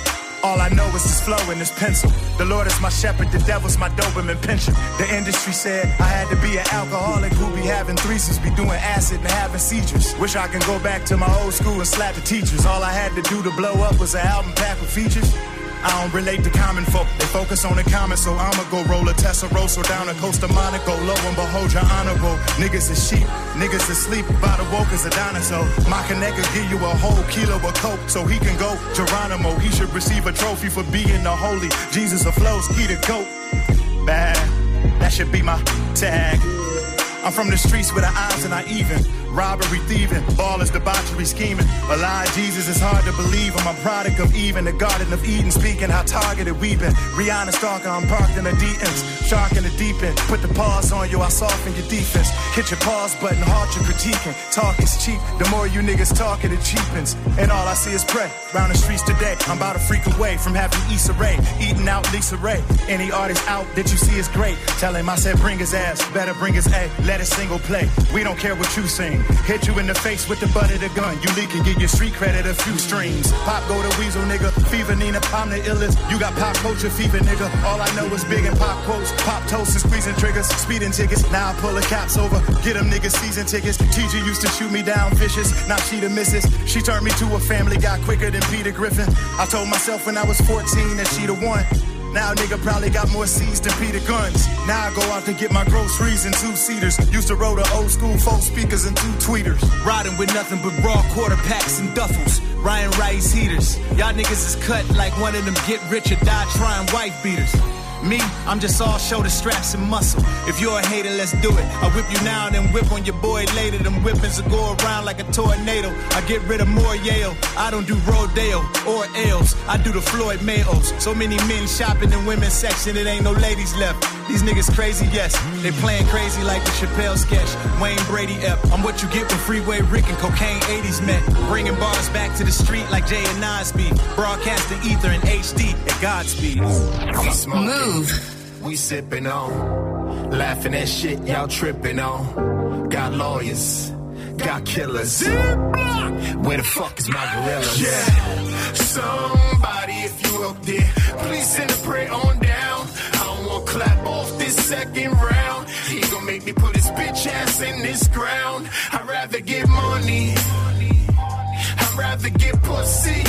All I know is this flow and this pencil. The Lord is my shepherd, the devil's my Doberman pincher. The industry said I had to be an alcoholic who be having threesomes, be doing acid and having seizures. Wish I can go back to my old school and slap the teachers. All I had to do to blow up was an album packed with features. I don't relate to common folk. They focus on the common, so I'ma go roll a Tessarossa down the coast of Monaco. Lo and behold, you're honorable. Niggas is sheep, niggas asleep. By the woke as a dinosaur. My connect will give you a whole kilo of coke, so he can go Geronimo. He should receive a trophy for being the holy Jesus of flows. He the goat. Bad, that should be my tag. I'm from the streets where the odds are not even. Robbery, thieving, ballers, debauchery, scheming. A lie, Jesus, is hard to believe. I'm a product of Eden, the Garden of Eden. Speaking how targeted we been. Rihanna Stalker, I'm parked in the DMs. Shark in the deep end. Put the pause on you, I soften your defense. Hit your pause button, halt your critiquing. Talk is cheap. The more you niggas talk, it cheapens. And all I see is prey. Round the streets today, I'm about to freak away from having Issa Rae. Eating out Lisa Ray. Any artist out that you see is great. Tell him I said bring his ass. Better bring his A. Let it single play. We don't care what you sing. Hit you in the face with the butt of the gun. You leak and get your street credit a few streams. Pop go to Weasel, nigga. Fever Nina, I'm the illest. You got pop culture fever, nigga. All I know is big and pop quotes. Pop toast and squeezing triggers. Speeding tickets. Now I pull the caps over. Get them niggas season tickets. TG used to shoot me down vicious. Now she the missus. She turned me to a family guy quicker than Peter Griffin. I told myself when I was 14 that she the one. Now nigga probably got more C's than Peter Guns. Now I go out to get my groceries in two-seaters. Used to roll the old school 4 speakers and 2 tweeters. Riding with nothing but raw quarter packs and duffels. Ryan Rice heaters. Y'all niggas is cut like one of them get rich or die trying wife beaters. Me, I'm just all shoulder straps and muscle. If you're a hater, let's do it. I whip you now and then whip on your boy later. Them whippings will go around like a tornado. I get rid of more Yale. I don't do Rodeo or L's. I do the Floyd Mayos. So many men shopping in women's section, it ain't no ladies left. These niggas crazy, yes. They playing crazy like the Chappelle sketch. Wayne Brady Ep. I'm what you get when Freeway Rick and Cocaine 80s met. Bringing bars back to the street like Jay and Nasby. Broadcasting ether in HD at Godspeed. Move. We sipping on, laughing at shit y'all tripping on. Got lawyers, got killers. Where the fuck is my gorillas? Yeah, somebody if you up there, please send a prayer on down. I don't want to clap off this second round. He gon' make me put his bitch ass in this ground. I'd rather get money, I'd rather get pussy.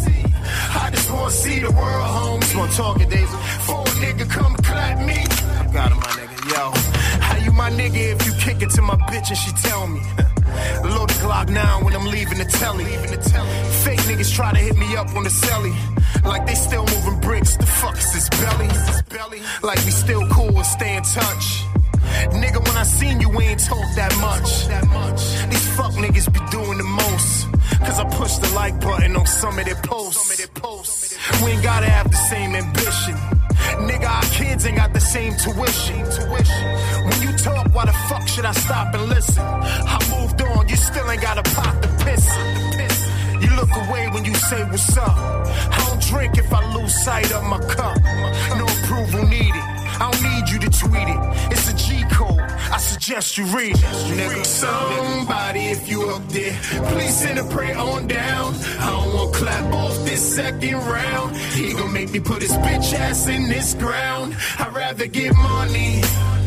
I just wanna see the world, homies. Wanna talk it, Daisy. For a nigga, come clap me. I got him, my nigga. Yo, how you my nigga if you kick it to my bitch and she tell me? Load the Glock 9 when I'm leaving the telly. Fake niggas try to hit me up on the celly. Like they still moving bricks. The fuck is this belly? Like we still cool and stay in touch. Nigga, when I seen you, we ain't talk that much. These fuck niggas be doing the most. Cause I push the like button on some of their posts. We ain't gotta have the same ambition. Nigga, our kids ain't got the same tuition. When you talk, why the fuck should I stop and listen? I moved on, you still ain't gotta pop the piss. You look away when you say what's up. I don't drink if I lose sight of my cup. No approval needed. I don't need you to tweet it. It's a G code. I suggest you read it. Nigga, somebody if you up there, please send a prayer on down. I don't want to clap off this second round. He gon' make me put his bitch ass in this ground. I'd rather get money,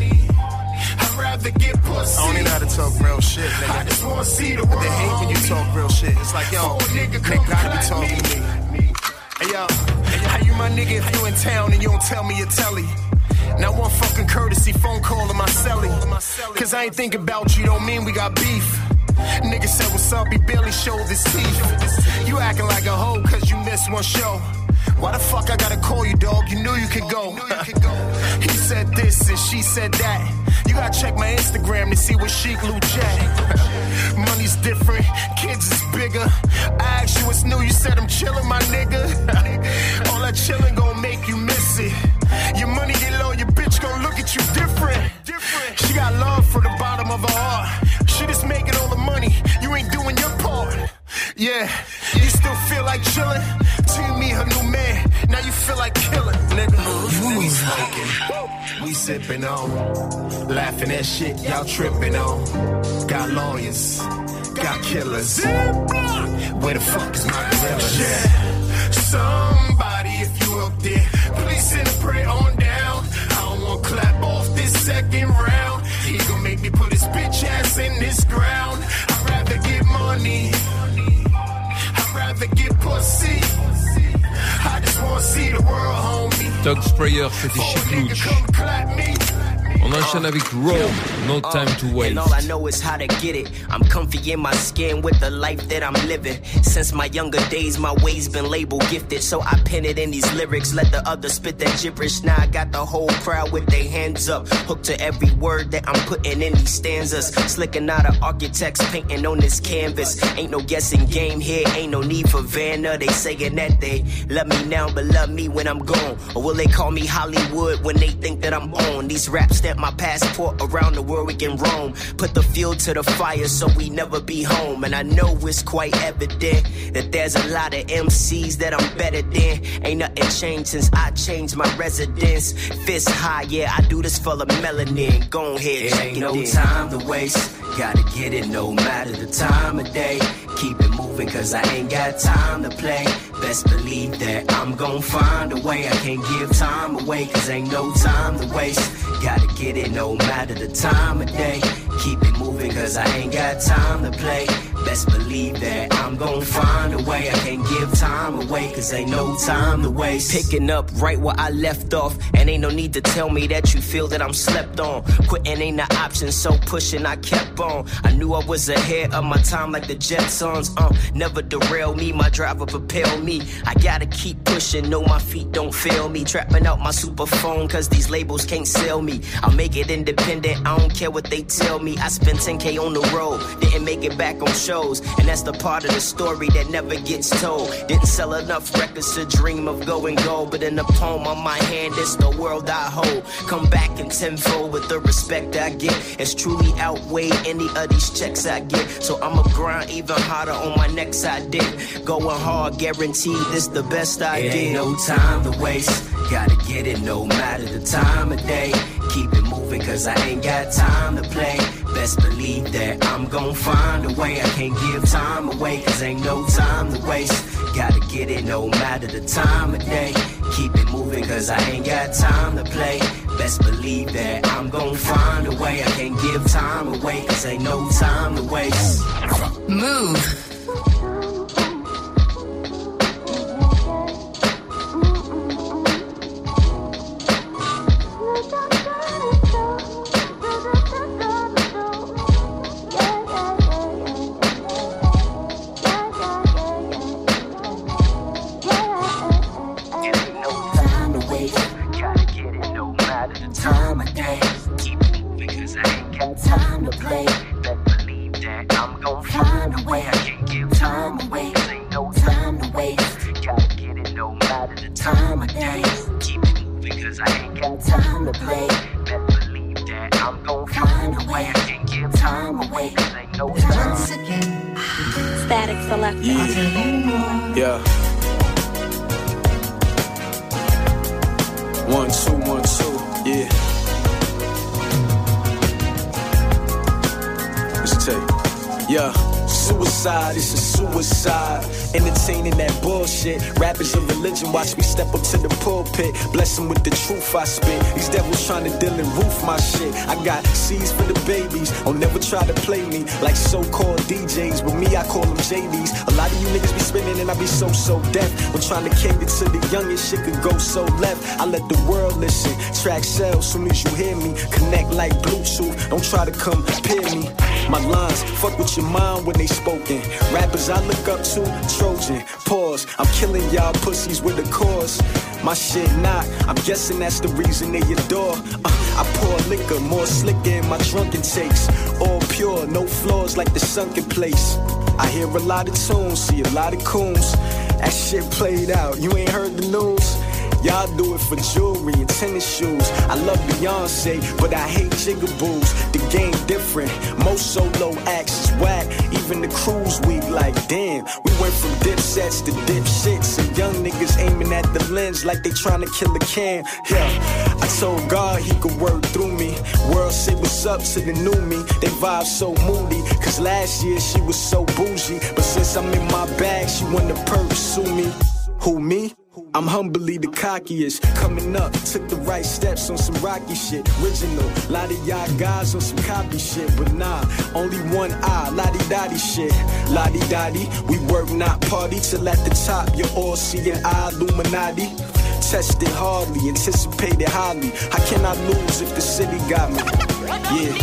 I'd rather get pussy. I don't even know how to talk real shit, nigga. I just wanna see the world. They hate when you talk real shit. It's like, yo, nigga gotta be talking to me. Hey, yo, how you my nigga if you in town and you don't tell me your telly? Not one fucking courtesy phone call to my celly. Cause I ain't thinking about you, don't mean we got beef. Nigga said what's up, he barely showed his teeth. You acting like a hoe cause you missed one show. Why the fuck I gotta call you, dog? You knew you could go. He said this and she said that. You gotta check my Instagram to see what Chic Lou chat. Money's different, kids is bigger. I asked you what's new, you said I'm chillin', my nigga. All that chillin' gon' make you miss it. Your money get low, your bitch gon' look at you different. She got love from the bottom of her heart. She just making all the money, you ain't doing your part. Yeah, you still feel like chillin'? Till you meet her new man, now you feel like killing, nigga. We smoking, we sipping on, laughing at shit y'all tripping on. Got lawyers, got killers. Where the fuck is my gorillas? Yeah, somebody pray on down. I don't want to clap off this second round. He gon' make me put his bitch ass in this ground. I'd rather get money. I'd rather get pussy. I just want to see the world, homie. Doug Sprayer, c'était chez Glooch. On enchaîne avec Rome, No Time to Waste. And all I know is how to get it. I'm comfy in my skin with the life that I'm living. Since my younger days, my ways been labeled gifted. So I pen it in these lyrics, let the others spit that gibberish. Now I got the whole crowd with their hands up, hooked to every word that I'm putting in these stanzas. Slicking out of architects painting on this canvas. Ain't no guessing game here, ain't no need for Vanna. They saying that they love me now but love me when I'm gone. Or will they call me Hollywood when they think that I'm on? These raps stamp my passport around the world, we can roam. Put the fuel to the fire so we never be home. And I know it's quite evident that there's a lot of MCs that I'm better than. Ain't nothing changed since I changed my residence. Fist high, yeah, I do this for the melanin. Go ahead, check it ain't no time to waste. Gotta get it no matter the time of day. Keep it moving cause I ain't got time to play. Best believe that I'm gon' find a way. I can't give time away cause ain't no time to waste. Gotta get it no matter the time of day. Keep it moving cause I ain't got time to play. Best believe that I'm gon' find a way. I can't give time away cause ain't no time to waste. Picking up right where I left off. And ain't no need to tell me that you feel that I'm slept on. Quitting ain't the option, so pushing I kept on. I knew I was ahead of my time like the Jetsons. Never derail me, my driver propel me. I gotta keep pushing, know my feet don't fail me. Trapping out my super phone cause these labels can't sell me. I'll make it independent, I don't care what they tell me. I spent 10K on the road, didn't make it back on shows. And that's the part of the story that never gets told. Didn't sell enough records to dream of going gold. But in the palm of my hand, it's the world I hold. Come back in tenfold with the respect I get. It's truly outweighed any of these checks I get. So I'ma grind even harder on my next I did. Going hard, guaranteed this the best I did. Ain't no time to waste. Gotta get it no matter the time of day. Keep it moving cause I ain't got time to play. Best believe that I'm gon' find a way. I can't give time away cause ain't no time to waste. Gotta get it no matter the time of day. Keep it moving cause I ain't got time to play. Best believe that I'm gon' find a way. I can't give time away cause ain't no time to waste. Move. Yeah. 1, 2, 1, 2, yeah. Let's take, yeah. Suicide is a suicide. Entertaining that bullshit. Rap is a religion, watch me step up to the pulpit. Bless them with the truth I spit. These devils trying to deal and roof my shit. I got C's for the babies, don't never try to play me like so-called DJs. With me I call them JDs. A lot of you niggas be spinning and I be so deaf. When trying to cater to the youngest, shit could go so left. I let the world listen, track sell soon as you hear me. Connect like Bluetooth, don't try to compare me. My lines, fuck with your mind when they spoken. Rappers I look up to, Trojan, pause. I'm killing y'all pussies with a cause. My shit not, I'm guessing that's the reason they adore. I pour liquor, more slicker in my drunken takes. All pure, no flaws like the sunken place. I hear a lot of tunes, see a lot of coons. That shit played out, you ain't heard the news? Y'all do it for jewelry and tennis shoes. I love Beyonce, but I hate jigaboos. The game different, most solo acts is whack. Even the crew's weak, like damn. We went from dip sets to dip shits. And young niggas aiming at the lens like they trying to kill a can. Yeah, I told God he could work through me. World say what's up to the new me. They vibe so moody, cause last year she was so bougie. But since I'm in my bag, she wanna pursue me. Who, me? I'm humbly the cockiest. Coming up, took the right steps on some rocky shit. Original, lot of y'all guys on some copy shit. But nah, only one eye, lottie-dottie shit. Lottie-dottie, we work not party. Till at the top, you're all seeing eye Illuminati. Tested hardly, anticipated highly. How can I lose if the city got me? Yeah.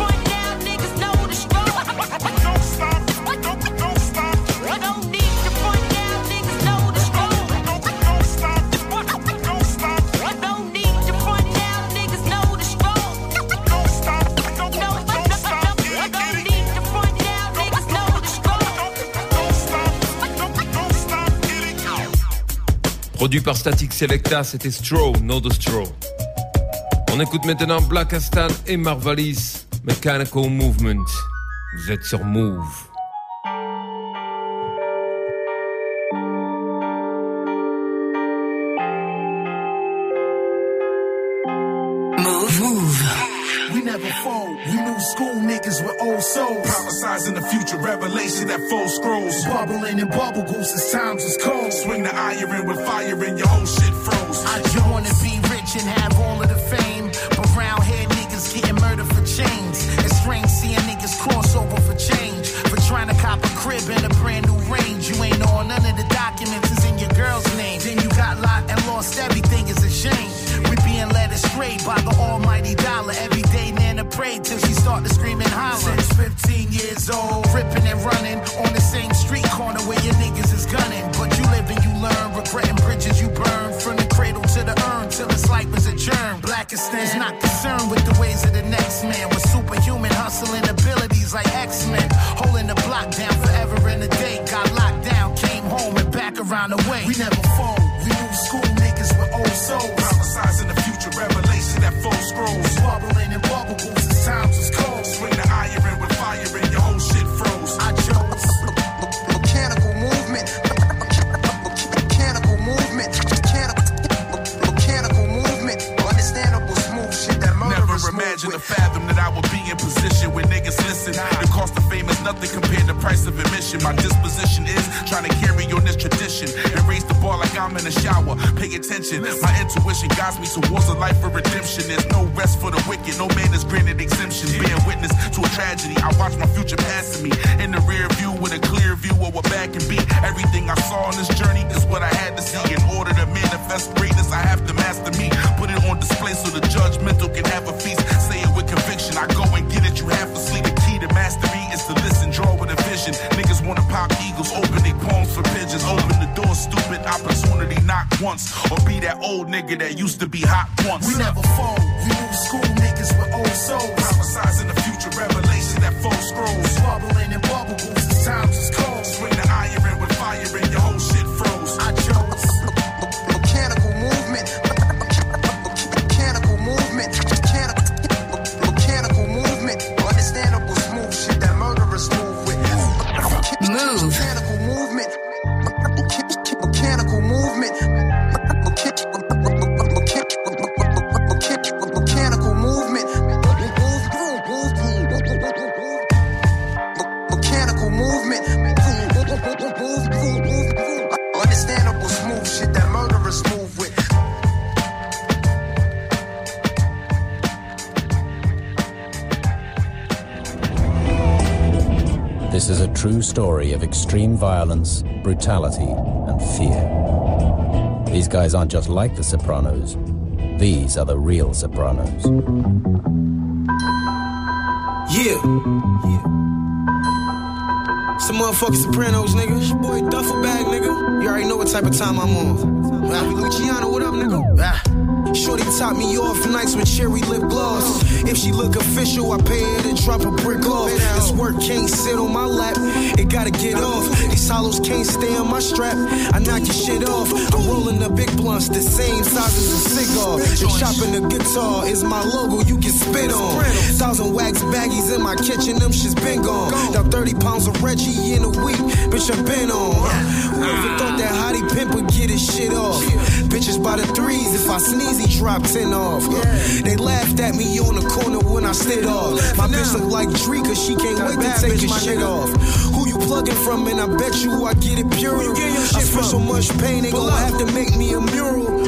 Produit par Static Selecta, c'était Straw, No The Straw. On écoute maintenant Black Astan et Marvalis, Mechanical Movement. Vous êtes sur Move. We never fold. We new school niggas with old souls. Prophesizing the future, revelation that fold scrolls. Bubbling in bubble goose as times was cold. Swing the iron with fire and your whole shit froze. I just wanna be rich and have all of the fame. But round here niggas getting murdered for chains. It's strange seeing niggas cross over for change. For trying to cop a crib in a brand new range. You ain't on none of the documents is in your girl's name. Then you got locked and lost everything, is a shame. We being led astray by the almighty dollar. Every day Nana prayed till she started screaming holler. Since 15 years old, ripping and running on the same street corner where your niggas is gunning. But you live and you learn, regretting bridges you burn. From the cradle to the urn till it's life is a germ. Blackistan is not concerned with the ways of the next man. With superhuman hustling abilities like X-Men. Holding the block down forever in a day. Got locked down, came home and back around the way. We never fold, we new school niggas with old souls. Prophesizing the future, revelation that fold scrolls. Bubbling in bubble goose as times was cold. Swing the iron with fire and your whole shit froze. I chose mechanical movement. Mechanical movement. Mechanical movement. Understandable smooth shit that murderers Never imagined or fathom that I would be in position where niggas listen. The cost of fame is nothing compared to price of admission. My disposition is trying to carry on this tradition and raise the bar like I'm in a shower. Pay attention. My intuition guides me towards a life of redemption. There's no rest for the wicked. No man is granted exemption. Being witness to a tragedy. I watch my future passing me in the rear view with a clear view of what bad can be. Everything I saw on this journey is what I had to see. In order to manifest greatness, I have to master me. Put it on display so the judgmental can have a feast. Say it with conviction. I go and get it. You have to sleep. The key to mastery is to listen, draw with a vision. Niggas wanna pop eagles, open their palms for pigeons. Open the door, stupid opportunity, knock once. Or be that old nigga that used to be hot once. We never fold, we new school niggas with old souls. Prophesizing the future, revelation that fold scrolls. Bubbling in bubble goose as times was cold. Swing the iron with fire and your whole shit froze. I chose mechanical movement. Mechanical movement. Mechanical movement. Understandable smooth shit that murderers move with. Move. Mechanical movement. Mechanical movement. Mechanical movement. Mechanical movement. Understandable smooth shit that murderers move with. This is a true story of extreme violence, brutality, and fear. These guys aren't just like the Sopranos. These are the real Sopranos. Yeah. Some motherfucking Sopranos, nigga. It's your boy Duffel Bag, nigga. You already know what type of time I'm on. Luciano, what up, nigga? Shorty top me off nights with cherry lip gloss. If she look official, I pay her to drop a brick off. This work can't sit on my lap, it gotta get off. These hollows can't stay on my strap, I knock your shit off. I'm rolling the big blunts, the same size as a cigar. And chopping the guitar is my logo, you can spit on. 1,000 wax baggies in my kitchen, them shit's been gone. Down 30 pounds of Reggie in a week, bitch, I been on. Whoever thought that hottie pimp would get his shit off? Bitches by the threes, if I sneeze, he drop 10 off. They laughed at me on the corner when I slid off. My bitch look like Dree, cause she can't wait to take her shit off. Who you plugging from, and I bet you I get it pure. I feel so much pain, they gon' have to make me a mural.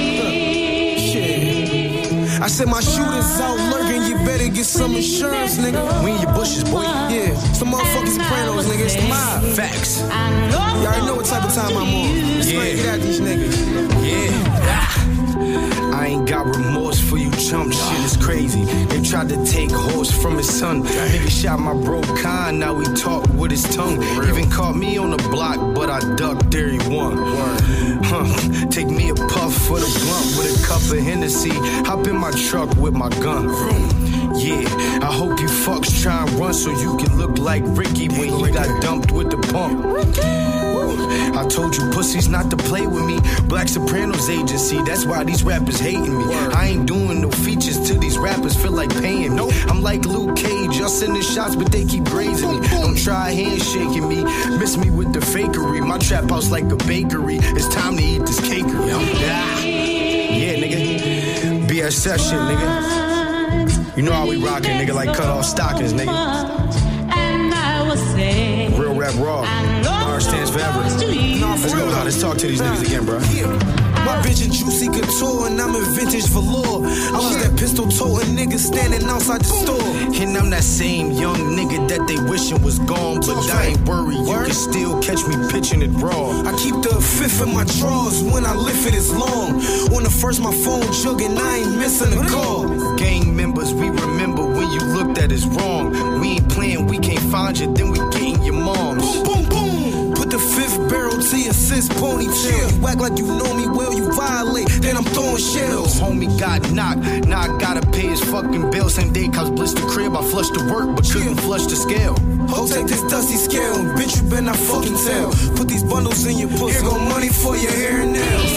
I said my shooters out lurking, you better get some insurance, nigga. We in your bushes, boy. Yeah, some motherfucking Sopranos, nigga. It's the mob. Facts. Y'all already know what type of time I'm on. Get at these niggas. I ain't got remorse for you chump, shit is crazy. They tried to take horse from his son. Nigga shot my bro Khan, now he talk with his tongue. Even caught me on the block, but I ducked there he won. Take me a puff for the blunt with a cup of Hennessy. Hop in my truck with my gun. Yeah, I hope you fucks try and run so you can look like Ricky when he got dumped with the pump. I told you pussies not to play with me. Black Sopranos agency, that's why these rappers hating me. I ain't doing no features till these rappers feel like paying me. I'm like Luke Cage, y'all sending shots but they keep grazing me. Don't try handshaking me, miss me with the fakery. My trap house like a bakery, it's time to eat this cakery. Yeah, nigga, BSF shit, nigga. You know how we rockin', nigga, like cut off stockings, nigga. Real rap raw. R stands forever. Let's go, let's talk to these niggas again, bro. My bitch in Juicy Couture and I'm in vintage velour. I was that pistol toting nigga standing outside the store. And I'm that same young nigga that they wishing was gone. But I ain't worried, you can still catch me pitching it raw. I keep the fifth in my drawers when I lift it, it's long. On the first, my phone jugging, I ain't missing a call. Gang members, we remember when you looked at us wrong. We ain't playing, we can't find you, then we getting your moms. Boom, boom, boom. Put the fifth barrel to your sis ponytail. You act like you know me well, you violate, then I'm throwing shells. Homie got knocked, now I gotta pay his fucking bill. Same day, cause bliss the crib, I flushed the work, but couldn't flush the scale. Ho, take this dusty scale, bitch, you better not fucking tell. Put these bundles in your pussy, here go money for your hair and nails.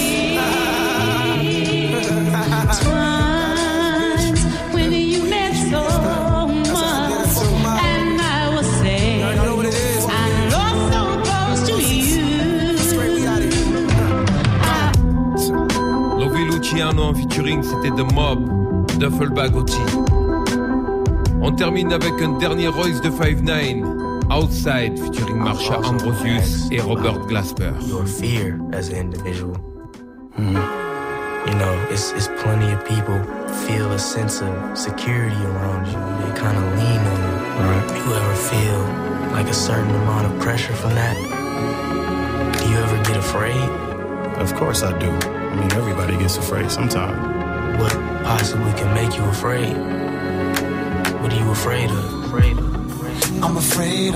When you meant so much, and I was saying, I'm so close to you. Lovie Luciano en featuring, c'était The Mob, Duffelbag OG. On termine avec un dernier Royce de 5ix9ine, Outside, featuring Marsha Ambrosius et Robert Glasper. Your fear as an individual. You know, it's plenty of people feel a sense of security around you. They kind of lean on you. Right. You ever feel like a certain amount of pressure from that? Do you ever get afraid? Of course I do. I mean, everybody gets afraid sometime. What possibly can make you afraid? What are you afraid of? I'm afraid.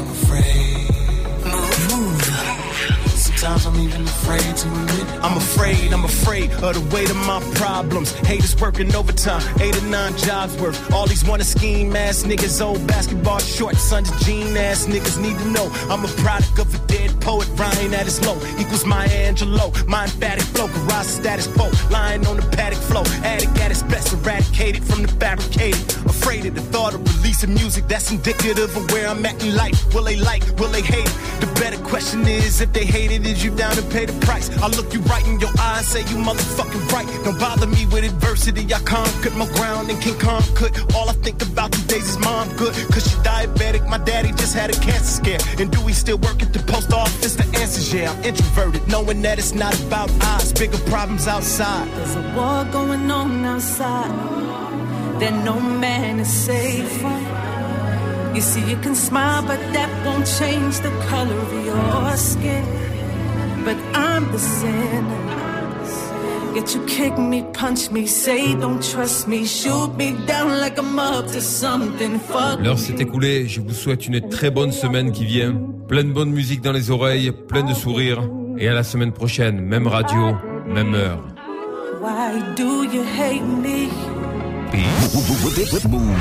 Sometimes I'm even afraid to admit it. I'm afraid of the weight of my problems. Haters working overtime, 8 or 9 jobs worth. All these wanna scheme ass niggas, old basketball shorts under jean ass niggas need to know I'm a product of a dead poet. Ryan at his low equals Maya Angelou. My emphatic flow, garage status quo. Lying on the paddock flow, addict at its best, eradicated from the fabricated. Afraid of the thought of releasing music that's indicative of where I'm at in life. Will they like, will they hate it? The better question is, if they hate it, is you down to pay the price? I look you right in your eye and say you motherfucking right. Don't bother me with adversity, I conquered my ground and King Kong could. All I think about these days is mom good, cause she diabetic, my daddy just had a cancer scare. And do we still work at the post office? The answer's yeah, I'm introverted, knowing that it's not about eyes, bigger problems outside. There's a war going on outside that no man is safe from. You see, you can smile, but that won't change the color of your skin. But I'm the sin. Yet you kick me, punch me, say don't trust me, shoot me down like I'm up to something. Fuck. L'heure s'est écoulée, je vous souhaite une très bonne semaine qui vient. Plein de bonne musique dans les oreilles, plein de sourires. Et à la semaine prochaine, même radio, même heure. Why do you hate me? Peace. Move.